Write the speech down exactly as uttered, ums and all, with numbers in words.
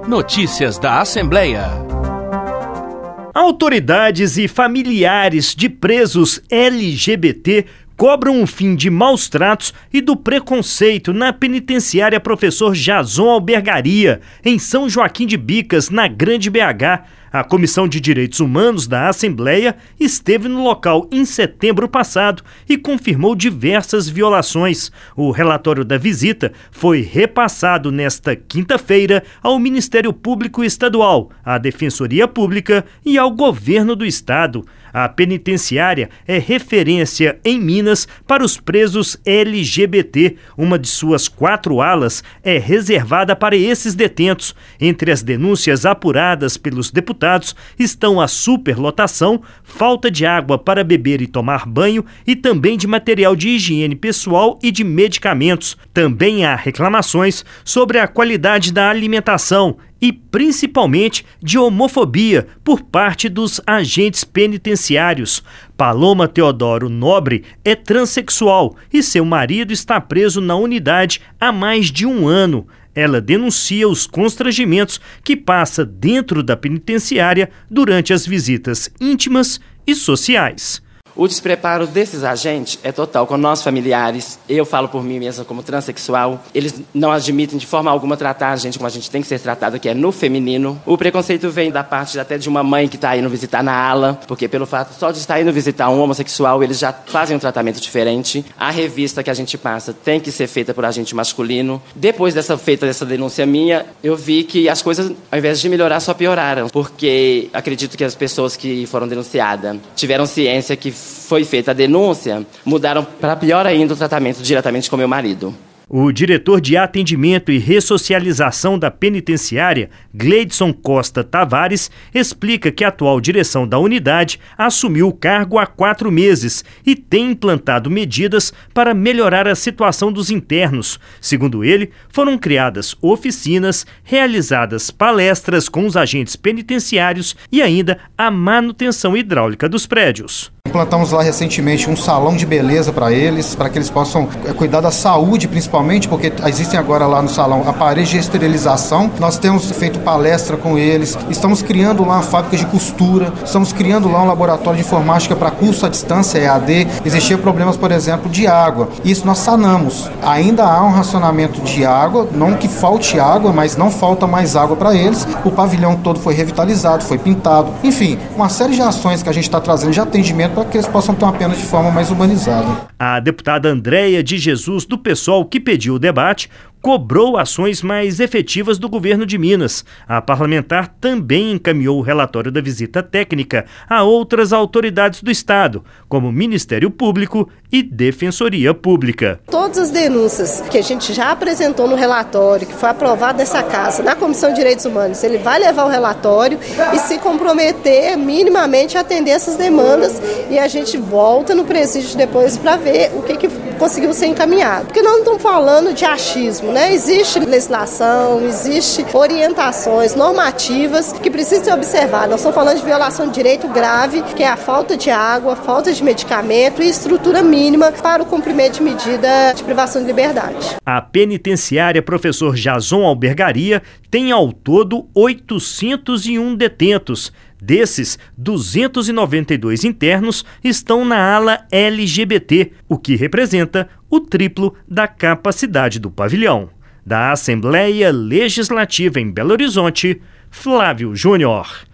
Notícias da Assembleia. Autoridades e familiares de presos L G B T cobram um fim de maus tratos e do preconceito na penitenciária Professor Jason Albergaria, em São Joaquim de Bicas, na Grande B H. A Comissão de Direitos Humanos da Assembleia esteve no local em setembro passado e confirmou diversas violações. O relatório da visita foi repassado nesta quinta-feira ao Ministério Público Estadual, à Defensoria Pública e ao Governo do Estado. A penitenciária é referência em Minas para os presos L G B T. Uma de suas quatro alas é reservada para esses detentos. Entre as denúncias apuradas pelos deputados estão a superlotação, falta de água para beber e tomar banho e também de material de higiene pessoal e de medicamentos. Também há reclamações sobre a qualidade da alimentação e principalmente de homofobia por parte dos agentes penitenciários. Paloma Teodoro Nobre é transexual e seu marido está preso na unidade há mais de um ano. Ela denuncia os constrangimentos que passa dentro da penitenciária durante as visitas íntimas e sociais. O despreparo desses agentes é total com nós familiares. Eu falo por mim mesma como transexual. Eles não admitem de forma alguma tratar a gente como a gente tem que ser tratada, que é no feminino. O preconceito vem da parte até de uma mãe que está indo visitar na ala, porque pelo fato só de estar indo visitar um homossexual, eles já fazem um tratamento diferente. A revista que a gente passa tem que ser feita por agente masculino. Depois dessa feita dessa denúncia minha, eu vi que as coisas, ao invés de melhorar, só pioraram. Porque acredito que as pessoas que foram denunciadas tiveram ciência que foi feita a denúncia, mudaram para pior ainda o tratamento diretamente com meu marido. O diretor de atendimento e ressocialização da penitenciária, Gleidson Costa Tavares, explica que a atual direção da unidade assumiu o cargo há quatro meses e tem implantado medidas para melhorar a situação dos internos. Segundo ele, foram criadas oficinas, realizadas palestras com os agentes penitenciários e ainda a manutenção hidráulica dos prédios. Implantamos lá recentemente um salão de beleza para eles, para que eles possam cuidar da saúde principalmente, porque existem agora lá no salão aparelhos de esterilização. Nós temos feito palestra com eles, estamos criando lá uma fábrica de costura, estamos criando lá um laboratório de informática para curso à distância, E A D. Existiam problemas, por exemplo, de água. Isso nós sanamos. Ainda há um racionamento de água, não que falte água, mas não falta mais água para eles. O pavilhão todo foi revitalizado, foi pintado. Enfim, uma série de ações que a gente está trazendo de atendimento para que eles possam ter uma pena de forma mais humanizada. A deputada Andréia de Jesus, do PSOL, que pediu o debate, cobrou ações mais efetivas do governo de Minas. A parlamentar também encaminhou o relatório da visita técnica a outras autoridades do Estado, como Ministério Público e Defensoria Pública. Todas as denúncias que a gente já apresentou no relatório, que foi aprovado nessa casa, na Comissão de Direitos Humanos, ele vai levar o relatório e se comprometer minimamente a atender essas demandas, e a gente volta no presídio depois para ver o que, que conseguiu ser encaminhado. Porque nós não estamos falando de achismo, né? Existe legislação, existe orientações normativas que precisam ser observadas. Nós estamos falando de violação de direito grave, que é a falta de água, falta de medicamento e estrutura mínima para o cumprimento de medida de privação de liberdade. A penitenciária Professor Jason Albergaria tem ao todo oitocentos e um detentos. Desses, duzentos e noventa e dois internos estão na ala L G B T, o que representa o triplo da capacidade do pavilhão. Da Assembleia Legislativa em Belo Horizonte, Flávio Júnior.